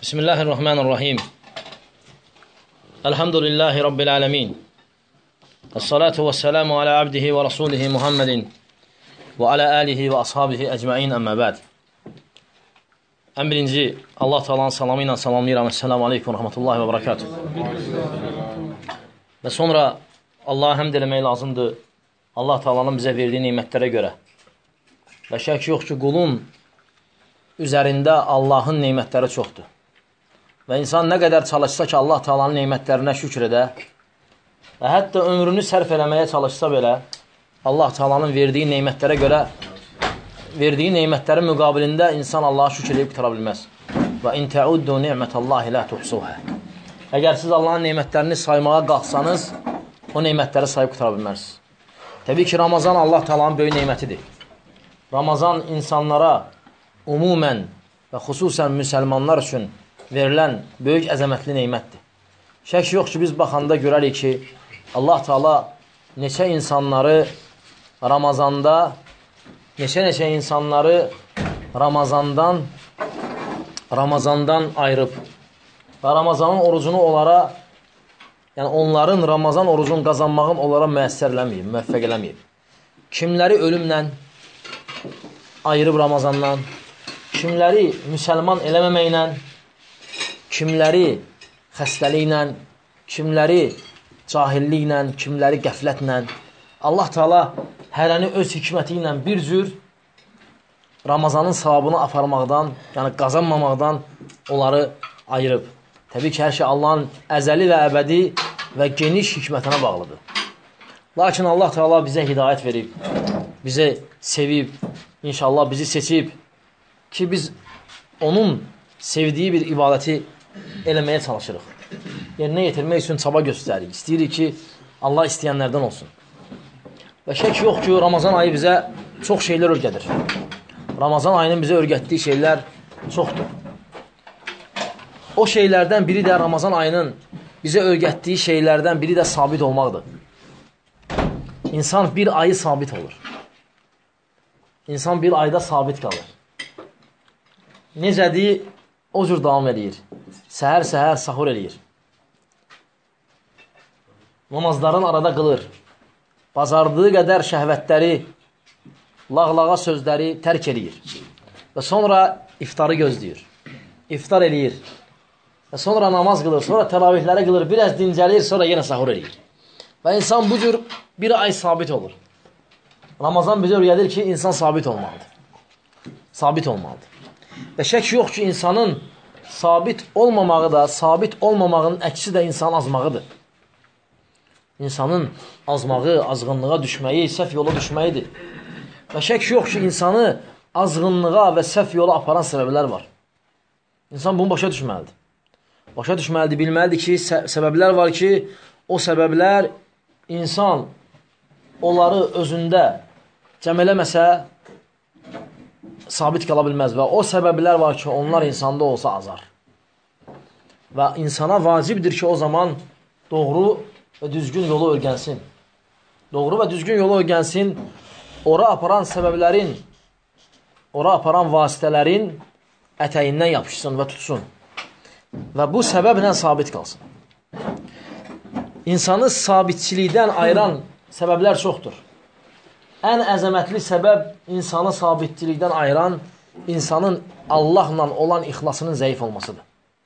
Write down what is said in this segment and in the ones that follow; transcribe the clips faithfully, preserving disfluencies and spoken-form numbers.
Bismillahirrahmanirrahim. Elhamdülillahi Rabbil alemin. Esselatu vesselamu ala abdihi və rasulihi Muhammedin və ala alihi və ashabihi əcməin əmmə bəd. Ən birinci, Allah Teala'nın salamı ilə salamlayıram. Esselamu aleykum və rahmetullahi və barakatuh. Və sonra Allah'a həmd eləmək lazımdır. Allah Teala'nın bizə verdiyi neymətlərə görə. Və şək yox ki, qulun üzərində Allahın neymətləri çoxdur. Və insan nə qədər çalışsa ki, Allah Teala'nın neymətlərinə şükür edə və hətta ömrünü sərf eləməyə çalışsa belə, Allah Teala'nın verdiyi neymətlərə görə, verdiyi neymətlərin müqabilində insan Allah'a şükür edib qutara bilməz. Və in təuddu ni'mətəllahi la tuhsuhə. Əgər siz Allahın neymətlərini saymağa qalxsanız, o neymətləri sayıb qutara bilmərsiniz. Təbii ki, Ramazan Allah Teala'nın böyük neymətidir. Ramazan insanlara umumən və xüsusən müsəlmanlar üçün verilən böyük əzəmətli neymətdir. Şək yox ki, biz baxanda görərik ki, Allah Teala neçə insanları Ramazanda, neçə-neçə insanları Ramazandan Ramazandan ayırıb və Ramazanın orucunu onlara, yəni onların Ramazan orucunu qazanmağın onlara müəssər eləməyib, müvəffəq eləməyib. Kimləri ölümlə ayırıb Ramazandan, kimləri müsəlman eləməməklə, kimləri xəstəliklə, kimləri cahilliklə, kimləri qəflətlə. Allah Teala hərəni öz hikməti ilə bir cür Ramazanın savabını aparmaqdan, yəni qazanmamaqdan onları ayırıb. Təbii ki, hər şey Allahın əzəli və əbədi və geniş hikmətinə bağlıdır. Lakin Allah Teala bizə hidayət verib, bizə sevib, inşallah bizi seçib ki, biz onun sevdiyi bir ibadəti eləməyə çalışırıq. Yerinə yetirmək üçün çaba göstəririk. İstəyirik ki, Allah istəyənlərdən olsun. Və şək yox ki, Ramazan ayı bizə çox şeylər öyrədir. Ramazan ayının bizə öyrətdiyi şeylər çoxdur. O şeylərdən biri də Ramazan ayının bizə öyrətdiyi şeylərdən biri də sabit olmaqdır. İnsan bir ayı sabit olur. İnsan bir ayda sabit qalır. Necədir? O cür davam edir. Səhər-səhər sahur edir. Namazların arada qılır. Bacardığı qədər şəhvətləri, lağlağa sözləri tərk edir. Və sonra iftarı gözləyir. İftar edir. Və sonra namaz qılır. Sonra təravihləri qılır. Biraz dincəlir. Sonra yenə sahur edir. Və insan bu cür bir ay sabit olur. Ramazan bizə öyrədir ki, insan sabit olmalıdır. Sabit olmalıdır. Və şək yox ki, insanın sabit olmamağı da, sabit olmamağının əksi də insanın azmağıdır. İnsanın azmağı, azğınlığa düşməyi, səhv yola düşməyidir. Və şək yox ki, insanı azğınlığa və səhv yola aparan səbəblər var. İnsan bunu başa düşməlidir. Başa düşməlidir, bilməlidir ki, sə səbəblər var ki, o səbəblər insan onları özündə cəm eləməsə, sabit qala bilməz və o səbəblər var ki, onlar insanda olsa azar. Və insana vacibdir ki, o zaman doğru və düzgün yolu öyrənsin. Doğru və düzgün yolu öyrənsin, ora aparan səbəblərin, ora aparan vasitələrin ətəyindən yapışsın və tutsun. Və bu səbəblə sabit qalsın. İnsanı sabitçilikdən ayıran səbəblər çoxdur. Ən əzəmətli səbəb insanı sabitçilikdən ayıran insanın Allahla olan ixlasının zəif olmasıdır.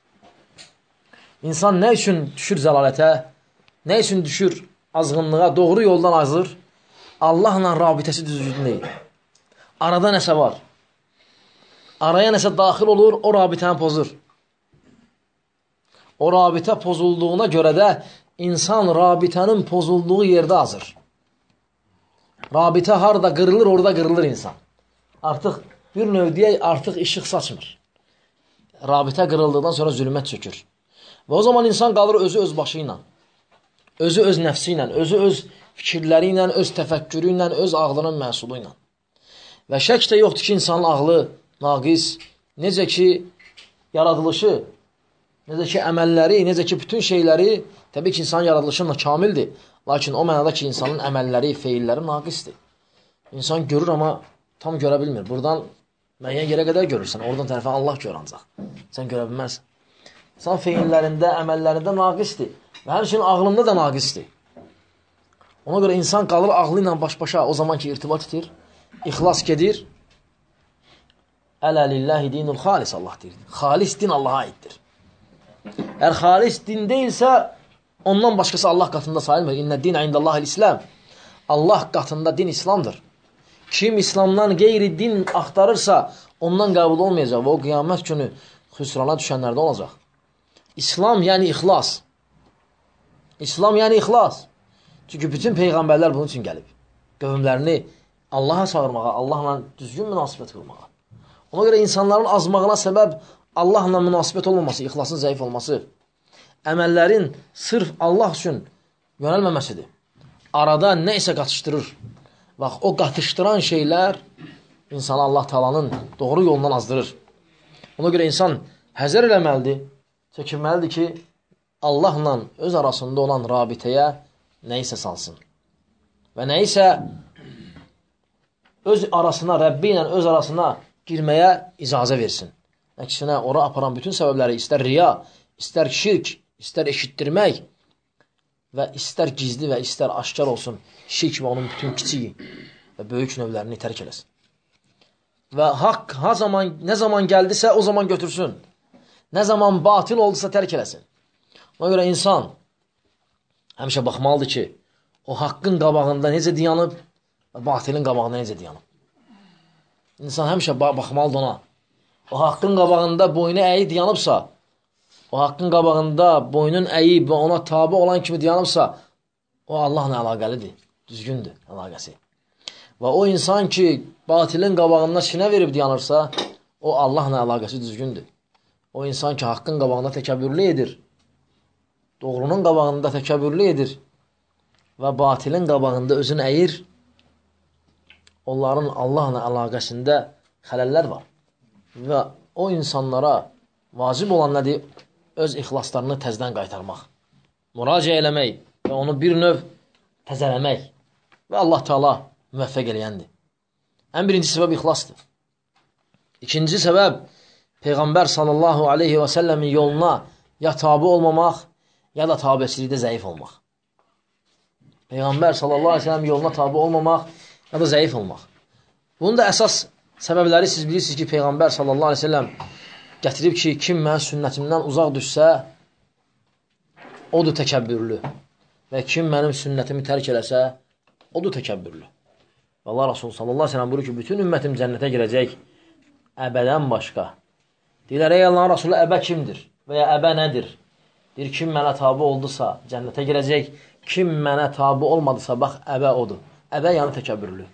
İnsan nə üçün düşür zəlalətə, nə üçün düşür azğınlığa, doğru yoldan azır? Allahla rabitəsi düzgün deyil. Arada nəsə var. Araya nəsə daxil olur, o rabitəni pozur. O rabitə pozulduğuna görə də insan rabitənin pozulduğu yerdə azır. Rabitə harada qırılır, orada qırılır insan. Artıq bir növ deyək, artıq işıq saçmır. Rabitə qırıldıqdan sonra zülmət çökür. Və o zaman insan qalır özü öz başı ilə, özü öz nəfsi ilə, özü öz fikirləri ilə, öz təfəkkürü ilə, öz ağlının məhsulu ilə. Və şək də yoxdur ki, insanın ağlı naqis, necə ki, yaradılışı, necə ki, əməlləri, necə ki, bütün şeyləri, təbii ki, insanın yaradılışınla kamildir. Lakin o mənada ki, insanın əməlləri, feilləri naqisdir. İnsan görür, amma tam görə bilmir. Buradan müəyyən yerə qədər görürsən. Oradan tərəfə Allah gör ancaq. Sən görə bilməzsən. İnsan feillərində, əməllərində naqisdir. Və həmçinin ağlında da naqisdir. Ona görə insan qalır ağlı ilə baş-başa o zaman ki irtibat edir, ixlas gedir. Ələ lillahi dinul xalis, Allah deyir. Xalis din Allaha aiddir. Əgər xalis din deyilsə, ondan başqası Allah qatında sayılmır. İnnə dinə indəllahil-İslam. Allah qatında din İslamdır. Kim İslamdan qeyri din axtarırsa, ondan qəbul olmayacaq və o qiyamət günü xüsrana düşənlərdə olacaq. İslam yəni ixlas. İslam yəni ixlas. Çünki bütün peyğəmbərlər bunun üçün gəlib. Qövmlərini Allaha çağırmağa, Allahla düzgün münasibət qılmağa. Ona görə insanların azmağına səbəb Allahla münasibət olmaması, ixlasın zəif olması, əməllərin sırf Allah üçün yönəlməməsidir. Arada nə isə qatışdırır. Bax, o qatışdıran şeylər insanı Allah Taalanın doğru yolundan azdırır. Ona görə insan həzər eləməlidir, çəkinməlidir ki, Allahla öz arasında olan rabitəyə nə isə salsın. Və nə isə öz arasına, Rəbbi ilə öz arasına girməyə icazə versin. Əksinə, ora aparan bütün səbəbləri istər riya, istər şirk, istər eşitdirmək və istər gizli və istər aşkar olsun, şirk və onun bütün kiçik və böyük növlərini tərk eləsin. Və haqq ha zaman, nə zaman gəldisə, o zaman götürsün. Nə zaman batil oldusa, tərk eləsin. Ona görə insan həmişə baxmalıdır ki, o haqqın qabağında necə dayanıb, batilin qabağında necə dayanıb. İnsan həmişə baxmalıdır ona. O haqqın qabağında boynu əyib dayanıbsa, o haqqın qabağında boynun əyib və ona tabi olan kimi dayanıbsa, o Allahla əlaqəlidir, düzgündür əlaqəsi. Və o insan ki, batilin qabağında sinə verib dayanırsa, o Allahla əlaqəsi düzgündür. O insan ki, haqqın qabağında təkəbbürlü edir, doğrunun qabağında təkəbbürlü edir və batilin qabağında özünü əyir, onların Allahla əlaqəsində xələllər var. Və o insanlara vacib olan nədir? Öz ixlaslarını təzdən qaytarmaq, müraciə eləmək və onu bir növ təzələmək və Allah Taala müvəffəq eləyəndir. Ən birinci səbəb ixlasdır. İkinci səbəb Peyğəmbər sallallahu aleyhi və səlləmin yoluna ya tabi olmamaq, ya da tabiçilikdə zəif olmaq. Peyğəmbər sallallahu aleyhi və səlləm yoluna tabi olmamaq, ya da zəif olmaq. Bunun da əsas səbəbləri siz bilirsiniz ki, Peyğəmbər sallallahu aleyhi və səlləm gətirib ki, kim mənim sünnətimdən uzaq düşsə, odur təkəbbürlü. Və kim mənim sünnətimi tərk eləsə, odur təkəbbürlü. Və Allah Rasulü sallallahu aleyhi və səlləm buyurur ki, bütün ümmətim cənnətə girəcək əbədən başqa. Deyirlər, ey Allahın Rasulü, əbə kimdir? Və ya əbə nədir? Deyir, kim mənə tabi oldusa, cənnətə girəcək. Kim mənə tabi olmadısa, bax, əbə odur. Əbə yəni təkəbbürlü.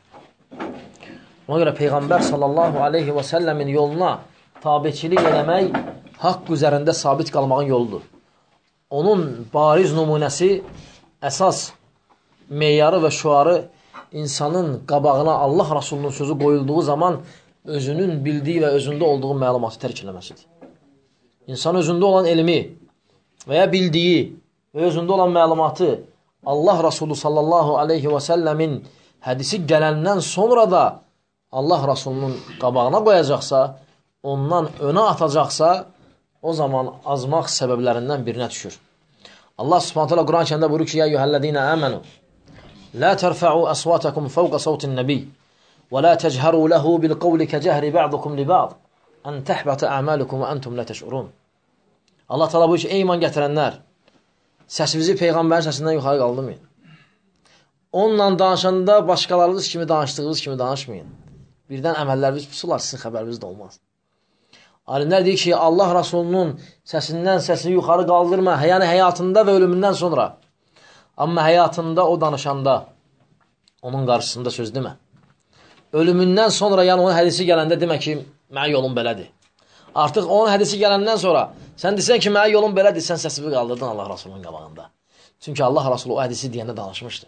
Ona görə Peyğəmbər sallallahu aleyhi və səlləmin yoluna tabiçilik eləmək haqq üzərində sabit qalmağın yoludur. Onun bariz nümunəsi, əsas meyarı və şuarı insanın qabağına Allah Rasulunun sözü qoyulduğu zaman özünün bildiyi və özündə olduğu məlumatı tərk eləməsidir. İnsan özündə olan elmi və ya bildiyi və özündə olan məlumatı Allah Rasulü sallallahu aleyhi və səlləmin hədisi gələndən sonra da Allah Rasulunun qabağına qoyacaqsa, ondan önə atacaqsa, o zaman azmaq səbəblərindən birinə düşür. Allah Subhanahu taala Quran-ı Kərimdə buyurur ki: "Ya eyyuhellezina amanu la terfa'u aswatakum fawqa sawtin nabiy və la tejharu lahu bil qawli kecehri ba'dukum li ba'd an tahbata a'malukum və antum la tash'urun." Allah Taala buyurur ki: "Ey iman gətirənlər, səsinizi peyğəmbərin səsindən yuxarı qaldırmayın. Onunla danışanda başqalarınız kimi danışdığınız kimi danışmayın. Birdən əməlləriniz pusular, sizin xəbəriniz də olmaz." Alimlər deyir ki, Allah Rasulunun səsindən səsini yuxarı qaldırma, yəni həyatında və ölümündən sonra. Amma həyatında o danışanda, onun qarşısında söz demə. Ölümündən sonra, yəni onun hədisi gələndə demə ki, mənə yolum belədir. Artıq onun hədisi gələndən sonra, sən desən ki, mənə yolum belədir, sən səsini qaldırdın Allah Rasulunun qabağında. Çünki Allah Rasulü o hədisi deyəndə danışmışdı.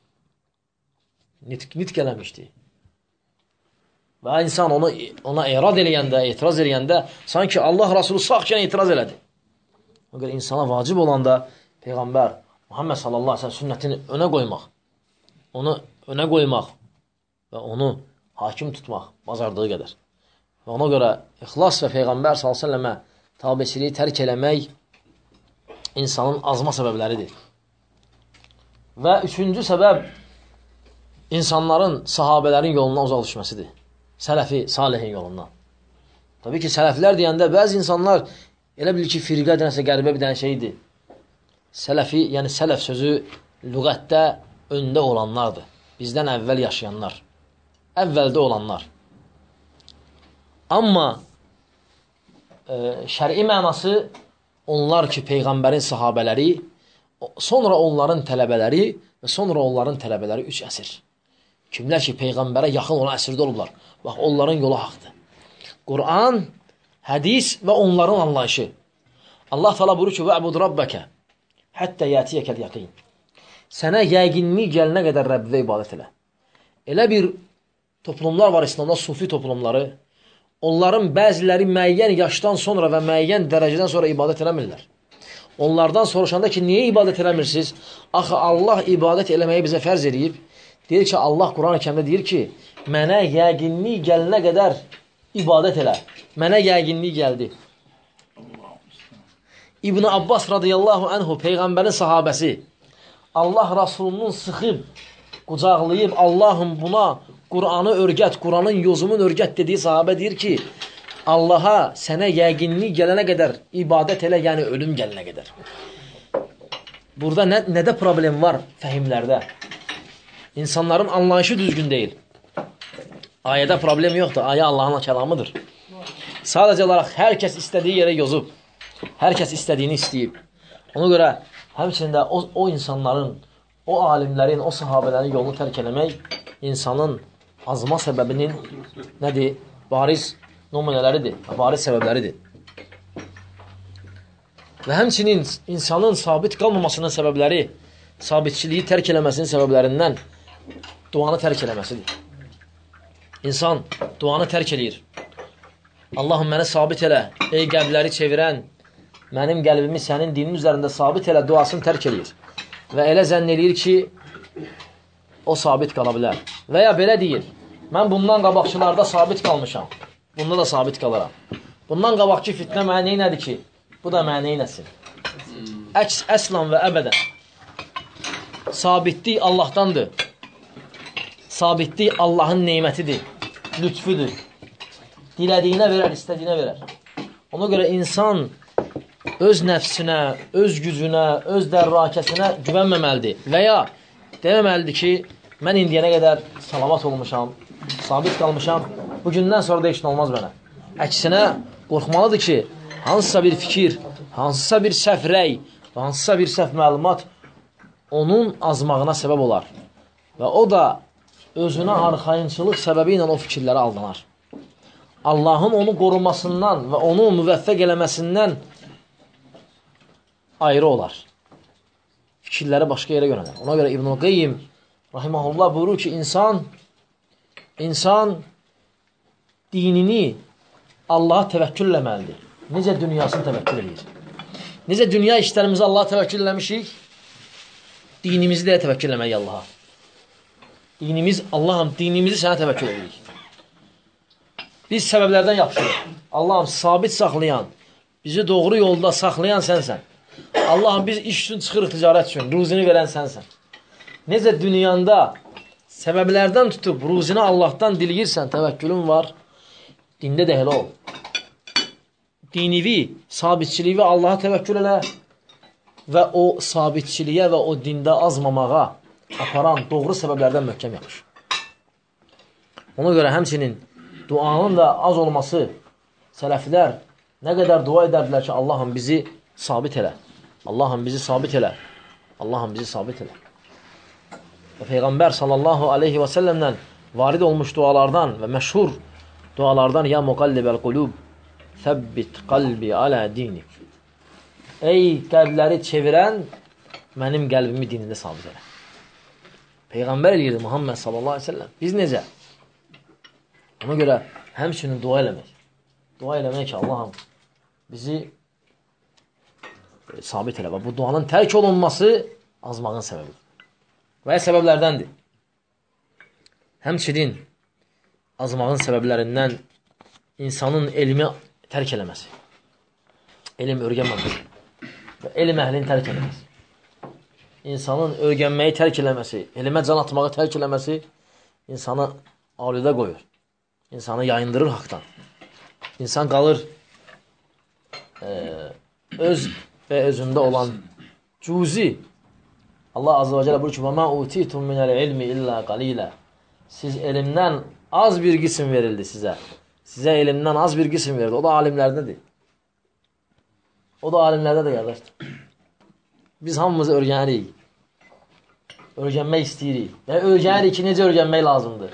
Nitq, nitq eləmişdi. Və insan onu, ona irad eləyəndə, etiraz eləyəndə, sanki Allah Rasulü sağkən etiraz elədi. O qədər insana vacib olan da Peyğəmbər Muhammed sallallahu aleyhi ve sellem sünnətini önə qoymaq, onu önə qoymaq və onu hakim tutmaq bacardığı qədər. Və ona görə ixlas və Peyğəmbər sallallahu aleyhi ve sellemə tabiçiliyi tərk eləmək insanın azma səbəbləridir. Və üçüncü səbəb insanların, sahabələrin yolundan uzaq düşməsidir. Sələfi, salihin yolundan. Tabii ki, sələflər deyəndə bəzi insanlar elə bilir ki, firqə dənəsə qəribə bir dənə şeydir. Sələfi, yəni sələf sözü lüğətdə öndə olanlardır. Bizdən əvvəl yaşayanlar. Əvvəldə olanlar. Amma e, şəri mənası onlar ki, Peyğəmbərin sahabələri, sonra onların tələbələri və sonra onların tələbələri üç əsr. Kimlər ki, Peyğəmbərə yaxın olan əsrdə olublar. Bax, onların yolu haqdır. Quran, hədis və onların anlayışı. Allah təala buyurur ki, "Və'bud rabbəkə həttə yətiyəkəl yəqin." Sənə yəqinlik gəlinə qədər Rəbbinə ibadət elə. Elə bir toplumlar var İslamda, sufi toplumları. Onların bəziləri müəyyən yaşdan sonra və müəyyən dərəcədən sonra ibadət eləmirlər. Onlardan soruşanda ki, niyə ibadət eləmirsiniz? Axı, Allah ibadət eləməyi bizə fərz edib. Deyir ki, Allah Quran-ı Kərimdə deyir ki, mənə yəqinlik gəlinə qədər ibadət elə. Mənə yəqinlik gəldi. İbn Abbas radiyallahu anhu, Peyğəmbərin sahabəsi, Allah Rasulunun sıxıb, qucaqlayıb, Allahım buna Quranı örgət, Quranın yozumun örgət dediyi sahabə deyir ki, Allaha sənə yəqinlik gələnə qədər ibadət elə, yəni ölüm gəlinə qədər. Burada nə, nədə problem var fəhimlərdə? İnsanların anlayışı düzgün deyil. Ayədə problem yoxdur. Ayə Allahın kəlamıdır. Sadəcə olaraq hər kəs istədiyi yerə yozub. Hər kəs istədiyini istəyib. Ona görə həmçində o, o insanların, o alimlərin, o sahabələrin yolunu tərk eləmək insanın azma səbəbinin nədir? Bariz nümunələridir, bariz səbəbləridir. Və həmçinin insanın sabit qalmamasının səbəbləri, sabitçiliyi tərk eləməsinin səbəblərindən duanı tərk eləməsidir. İnsan duanı tərk eləyir. Allahım məni sabit elə, ey qəlbləri çevirən, mənim qəlbimi sənin dinin üzərində sabit elə duasını tərk eləyir. Və elə zənn eləyir ki, o sabit qala bilər. Və ya belə deyir, mən bundan qabaqçılarda sabit qalmışam, bunda da sabit qalaram. Bundan qabaqçı fitnə mənə neynədir ki, bu da mənə neynəsin. Əks, əslan və əbədən. Sabitlik Allahdandır. Sabitlik Allahın neymətidir, lütfüdür. Dilədiyinə verər, istədiyinə verər. Ona görə insan öz nəfsinə, öz gücünə, öz dərrakəsinə güvənməməlidir. Və ya deməməlidir ki, mən indiyənə qədər salamat olmuşam, sabit qalmışam, bugündən sonra da heç nə olmaz mənə. Əksinə, qorxmalıdır ki, hansısa bir fikir, hansısa bir səhv rəy, hansısa bir səhv məlumat onun azmağına səbəb olar. Və o da özünə arxayınçılıq səbəbi ilə o fikirlərə aldanar. Allahın onu qorumasından və onu müvəffəq eləməsindən ayrı olar. Fikirləri başqa yerə yönələr. Ona görə İbn-i Qeyyim rahiməhullah buyurur ki, insan insan dinini Allaha təvəkkül eləməlidir. Necə dünyasını təvəkkül edir? Necə dünya işlərimizi Allaha təvəkkül eləmişik? Dinimizi də təvəkkül eləməliyik Allaha. Dinimiz, Allahım, dinimizi sənə təvəkkül edirik. Biz səbəblərdən yapışırıq. Allahım, sabit saxlayan, bizi doğru yolda saxlayan sənsən. Allahım, biz iş üçün çıxırıq ticarət üçün, ruzini verən sənsən. Necə dünyanda səbəblərdən tutub ruzini Allahdan diləyirsən, təvəkkülün var, dində də elə ol. Dinivi, sabitçiliyi Allaha təvəkkül elə və o sabitçiliyə və o dində azmamağa aparan doğru səbəblərdən möhkəm yapış. Ona görə həmçinin duanın da az olması, sələflər nə qədər dua edərdilər ki, Allahım bizi sabit elə. Allahım bizi sabit elə. Allahım bizi sabit elə. Və Peyğəmbər sallallahu aleyhi və səlləmdən varid olmuş dualardan və məşhur dualardan ya muqallibəl qulub səbbit qalbi alə dinik. Ey qəlbləri çevirən, mənim qəlbimi dinində sabit elə. Peyğəmbər eləyirdi Muhammed sallallahu aleyhi və səlləm. Biz necə? Ona görə həmçinin dua eləmək. Dua eləmək ki, Allahım bizi e, sabit elə. Və bu duanın tərk olunması azmağın səbəbidir. Və ya səbəblərdəndir. Həmçinin azmağın səbəblərindən insanın elmi tərk eləməsi. Elm örgənməməsi. və elm əhlini tərk eləməsi. İnsanın öyrənməyi tərk eləməsi, elmə can atmağı tərk eləməsi insanı aludə qoyur. İnsanı yayındırır haqdan. İnsan qalır e, öz və özündə olan cüzi. Allah Azze və Celle buyurur ki, وَمَا اُوْتِيتُمْ مِنَ الْعِلْمِ إِلَّا قَلِيلًا Siz elmdən az bir qism verildi sizə. Sizə elmdən az bir qism verildi. O da alimlərdədir. O da alimlərdə də qardaşdır. Biz hamımız öyrənirik. Öyrənmək istəyirik. Və öyrənirik ki, necə öyrənmək lazımdır.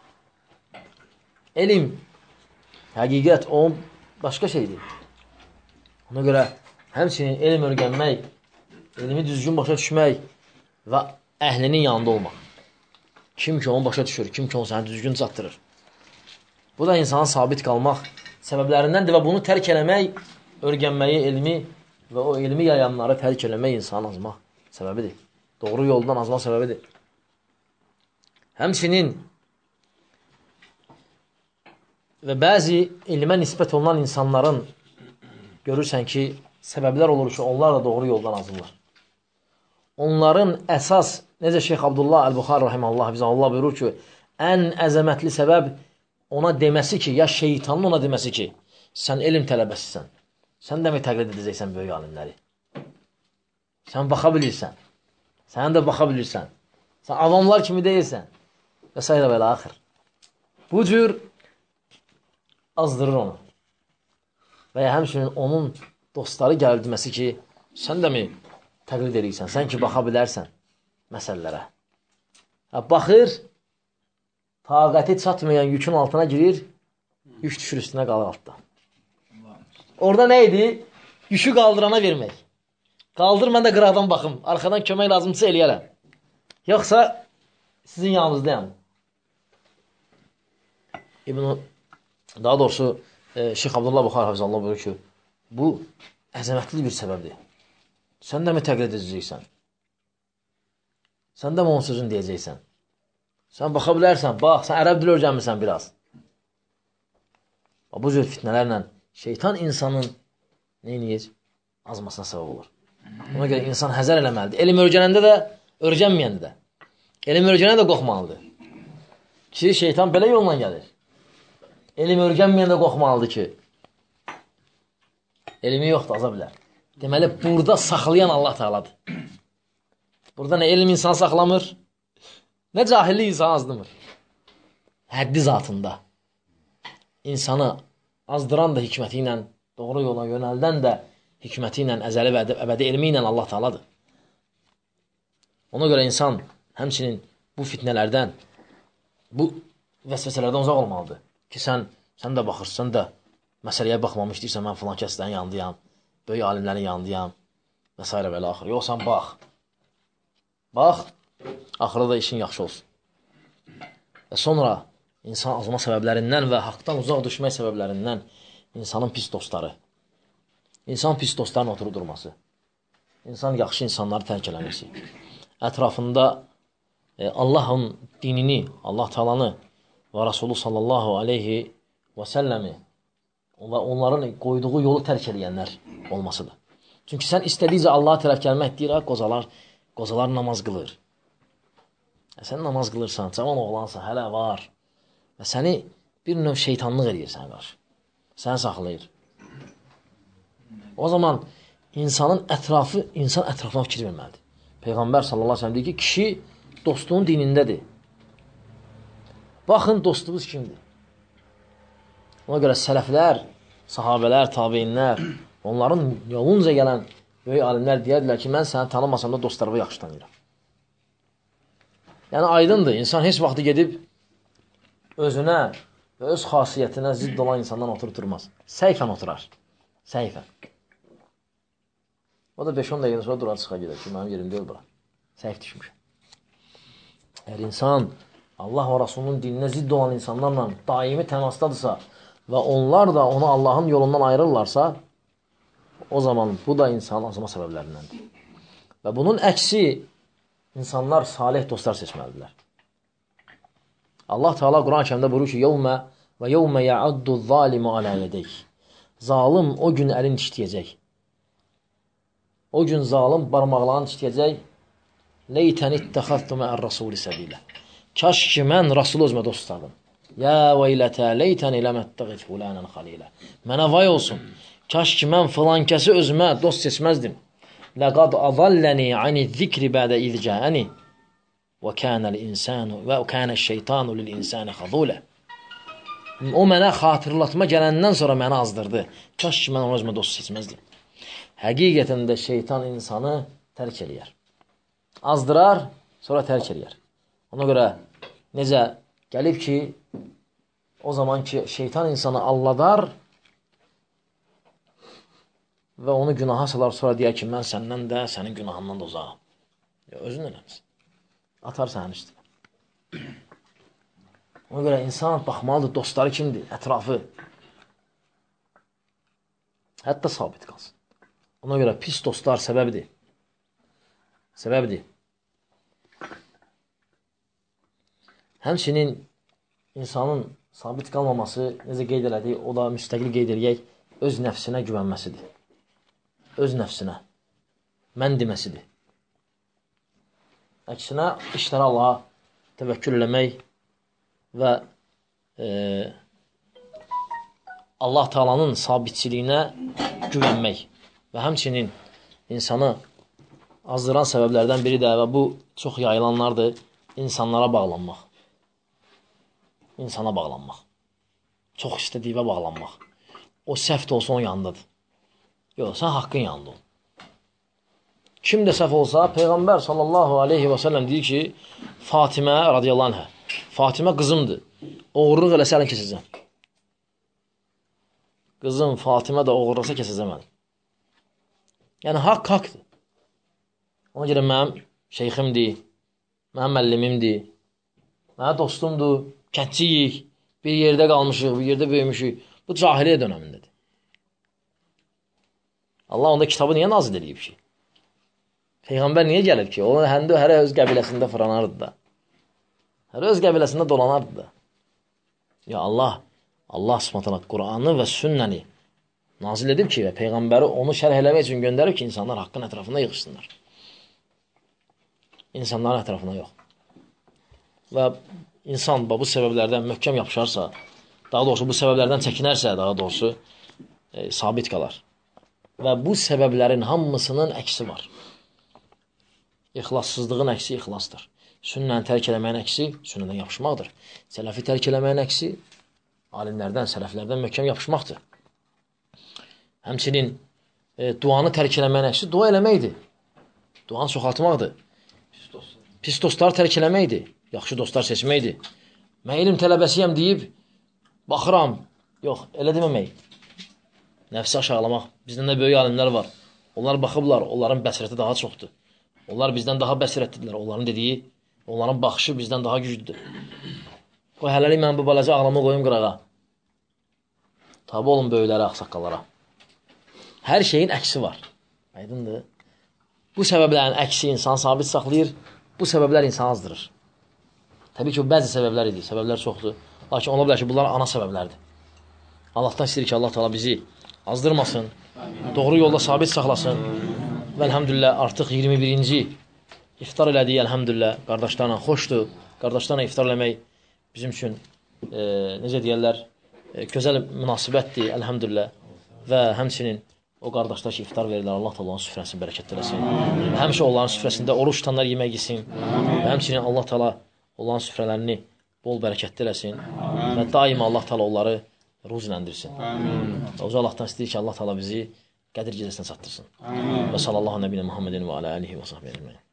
Elm, həqiqət, o başqa şeydir. Ona görə həmçinin elm öyrənmək, elmi düzgün başa düşmək və əhlinin yanında olmaq. Kim ki onu başa düşür, kim ki onu səni düzgün çatdırır. Bu da insana sabit qalmaq səbəblərindəndir və bunu tərk eləmək, öyrənməyi, elmi və o elmi yayanları tərk eləmək insanı azmaq səbəbidir. Doğru yoldan azmaq səbəbidir. Həmçinin və bəzi elmə nisbət olunan insanların görürsən ki, səbəblər olur ki, onlar da doğru yoldan azırlar. Onların əsas, necə Şeyx Abdullah Əl-Buxari Rahiməllah bizə Allah buyurur ki, ən əzəmətli səbəb ona deməsi ki, ya şeytanın ona deməsi ki, sən elm tələbəsisən, sən də mi təqlid edəcəksən böyük alimləri? Sən baxa bilirsən, sən də baxa bilirsən, sən avamlar kimi deyirsən və s. və axır. Bu cür azdırır onu. Və ya həmçinin onun dostları gəlir deməsi ki, sən də mi təqlid edirsən, sən ki, baxa bilərsən məsələlərə. Baxır, taqəti çatmayan yükün altına girir, yük düşür üstünə qalır altda. Orada nə idi? Yükü qaldırana vermək. Qaldır, mən də qıraqdan baxım, arxadan kömək lazımsa eləyərəm. Yoxsa sizin yanınızdayım. İbn Daha doğrusu e, Şeyx Abdullah Buxari Hafizallah buyurur ki, bu əzəmətli bir səbəbdir. Sən də mi təqlid edəcəksən? Sən də mi onun sözünü deyəcəksən? Sən baxa bilərsən, bax, sən ərəb dili öyrənmirsən biraz. Bu cür fitnələrlə şeytan insanın neyiniyir? Azmasına səbəb olur. Ona görə insan həzər eləməlidir. Elm öyrənəndə də, öyrənməyəndə də. Elm öyrənəndə də qorxmalıdır. Ki, şeytan belə yolla gəlir. Elm öyrənməyəndə qorxmalıdır ki, elmi yoxdur, aza bilər. Deməli, burada saxlayan Allah Teala'dır. Burada nə elm insan saxlamır, nə cahillik insan azdırmır. Həddi zatında. İnsanı azdıran da hikməti ilə, doğru yola yönəldən də hikməti ilə, əzəli və əbədi elmi ilə Allah Teala'dır. Ona görə insan həmçinin bu fitnələrdən, bu vəsvəsələrdən uzaq olmalıdır. Ki, sən, sən də baxırsan da məsələyə baxmamış deyirsən, mən filan kəslərin yanındayam, böyük alimlərin yanındayam və s. və axır. Yox, sən bax. Bax, axırda da işin yaxşı olsun. Və sonra insan azma səbəblərindən və haqdan uzaq düşmək səbəblərindən insanın pis dostları, insan pis dostların oturub durması, insan yaxşı insanları tərk eləməsi, ətrafında e, Allahın dinini, Allah Teala'nı və Rasulü sallallahu aleyhi və səlləmi onların qoyduğu yolu tərk edənlər olmasıdır. Çünki sən istədikcə Allaha tərəf gəlmək deyir, qozalar, qozalar namaz qılır. E, sən namaz qılırsan, cavan oğlansan, hələ var. Və səni bir növ şeytanlıq edir sənə qarşı. Səni saxlayır. O zaman insanın ətrafı, insan ətrafına fikir verməlidir. Peyğəmbər sallallahu aleyhi və səlləm deyir ki, kişi dostluğun dinindədir. Baxın, dostluğunuz kimdir? Ona görə sələflər, sahabələr, tabeinlər, onların yolunca gələn böyük alimlər deyərdilər ki, mən səni tanımasam da dostlarımı yaxşı tanıyıram. Yəni, aydındır, insan heç vaxtı gedib özünə və öz xasiyyətinə zidd olan insandan oturturmaz. Səhifən oturar. Səhifən. O da beş on dəqiqədən sonra durar çıxa gedər ki, mənim yerim deyil bura. Səhif düşmüş. Əgər insan Allah və Rasulunun dininə zidd olan insanlarla daimi təmasdadırsa və onlar da onu Allahın yolundan ayırırlarsa, o zaman bu da insanın azma səbəblərindəndir. Və bunun əksi insanlar salih dostlar seçməlidirlər. Allah Teala Quran-ı Kərimdə buyurur ki, "Yevmə və yevmə ya'uddu zalimu alə yədeyh." Zalim o gün əlin işləyəcək. O gün zalim barmaqlarını istəyəcək, leytəni ittəxattu mə'ər rasuli səbilə. Kaş ki, mən Rasul özümə dost tutardım. Ya veylətə leytəni ləməttəğid fulanən xalilə. Mənə vay olsun. Kaş ki, mən filan kəsi özümə dost seçməzdim. Ləqad azalləni ani zikri bədə izcəəni və kənəl insanu və kənəl şeytanu lil insani xazulə. O mənə xatırlatma gələndən sonra məni azdırdı. Kaş ki, mən onu özümə dost seçməzdim. Həqiqətən də şeytan insanı tərk eləyər. Azdırar, sonra tərk eləyər. Ona görə necə gəlib ki, o zaman ki, şeytan insanı alladar və onu günaha salar, sonra deyər ki, mən səndən də, sənin günahından da uzağım. Özün eləməsin. Atar sənin üstünə. Ona görə insan baxmalıdır, dostları kimdir, ətrafı. Hətta sabit qalsın. Ona görə pis dostlar səbəbdir. Səbəbdir. Həmçinin insanın sabit qalmaması, necə qeyd elədik, o da müstəqil qeyd eləyək, öz nəfsinə güvənməsidir. Öz nəfsinə. Mən deməsidir. Əksinə, işlərə Allaha təvəkkül eləmək və e, Allah Taala'nın sabitçiliyinə güvənmək və həmçinin insanı azdıran səbəblərdən biri də və bu çox yayılanlardır, insanlara bağlanmaq. İnsana bağlanmaq. Çox istədiyivə bağlanmaq. O səhv də olsa onun yanındadır. Yox, sən haqqın yanında ol. Kim də səhv olsa, Peyğəmbər sallallahu aleyhi və səlləm deyir ki, Fatimə radiyallahu anhə, Fatimə qızımdır, oğurluq eləsə əlin kəsəcəm. Qızım Fatimə də oğurlasa kəsəcəm əlin. Yəni, haqq haqdır. Ona görə mənim şeyximdir, mənim məllimimdir, mənim dostumdur, kəndçiyik, bir yerdə qalmışıq, bir yerdə böyümüşük. Bu cahiliyyə dönəmindədir. Allah onda kitabı niyə nazil edib ki? Peyğəmbər niyə gəlib ki? Onu həndə hərə öz qəbiləsində fıranardı da. Hərə öz qəbiləsində dolanardı da. Ya Allah, Allah subhanahu Qur'anı və sünnəni nazil edib ki, və Peyğəmbəri onu şərh eləmək üçün göndərib ki, insanlar haqqın ətrafında yığışsınlar. İnsanların ətrafına yox. Və insan bu səbəblərdən möhkəm yapışarsa, daha doğrusu bu səbəblərdən çəkinərsə, daha doğrusu e, sabit qalar. Və bu səbəblərin hamısının əksi var. İxlassızlığın əksi ixlasdır. Sünnəni tərk eləməyin əksi sünnədən yapışmaqdır. Sələfi tərk eləməyin əksi alimlərdən, sələflərdən möhkəm yapışmaqdır. Həmçinin e, duanı tərk eləməyin əksi dua eləməkdir. Duanı çoxaltmaqdır. Pis dostları tərk eləməkdir. Yaxşı dostlar seçməkdir. Mən elm tələbəsiyəm deyib, baxıram. Yox, elə deməmək. Nəfsi aşağılamaq. Bizdən də böyük alimlər var. Onlar baxıblar, onların bəsirəti daha çoxdur. Onlar bizdən daha bəsirətlidirlər. Onların dediyi, onların baxışı bizdən daha güclüdür. Qoy hələlik mən bu balaca ağlamı qoyum qırağa. Tabi olun böyüklərə, ağsaqqallara. Hər şeyin əksi var. Aydındır. Bu səbəblərin əksi insan sabit saxlayır. Bu səbəblər insanı azdırır. Təbii ki, bəzi səbəblər idi. Səbəblər çoxdur. Lakin ola bilər ki, bunlar ana səbəblərdir. Allahdan istəyir ki, Allah Teala bizi azdırmasın. Doğru yolda sabit saxlasın. Və əlhəmdülillah artıq iyirmi birinci iftar elədik, əlhəmdülillah. Qardaşlarla xoşdur. Qardaşlarla iftar eləmək bizim üçün e, necə deyərlər, e, gözəl münasibətdir, əlhəmdülillah. Və həmçinin o qardaşlar ki, iftar verirlər, Allah Teala onun süfrəsini bərəkət eləsin. Həmişə onların süfrəsində oruç tutanlar yemək yesin. Və həmçinin Allah Teala onların süfrələrini bol bərəkətli eləsin. Və daima Allah Teala onları ruziləndirsin. Və uca Allahdan istəyir ki, Allah Teala bizi Qədir gecəsinə çatdırsın. Və sallallahu nəbiyyə Muhammedin və alə alihi və sahbihi əcməin.